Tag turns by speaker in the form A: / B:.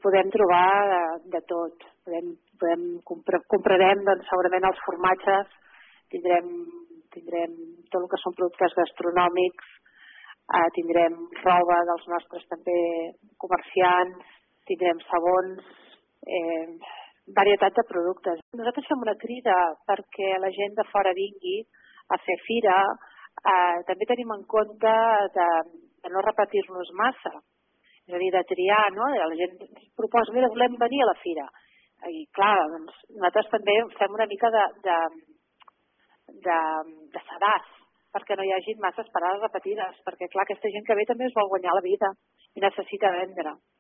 A: podem trobar de tot. Comprarem doncs, segurament els formatges, tindrem tot el que són productes gastronòmics, tindrem roba dels nostres també comerciants, tindrem sabons, varietat de productes. Nosaltres fem una crida perquè la gent de fora vingui a fer fira. També tenim en compte de no repetir-nos massa, és a dir, de triar, no? La gent proposa, mira, volem venir a la fira. I clar, doncs, nosaltres també fem una mica de sedàs, perquè no hi hagi masses parades repetides, perquè clar, aquesta gent que ve també es vol guanyar la vida i necessita vendre.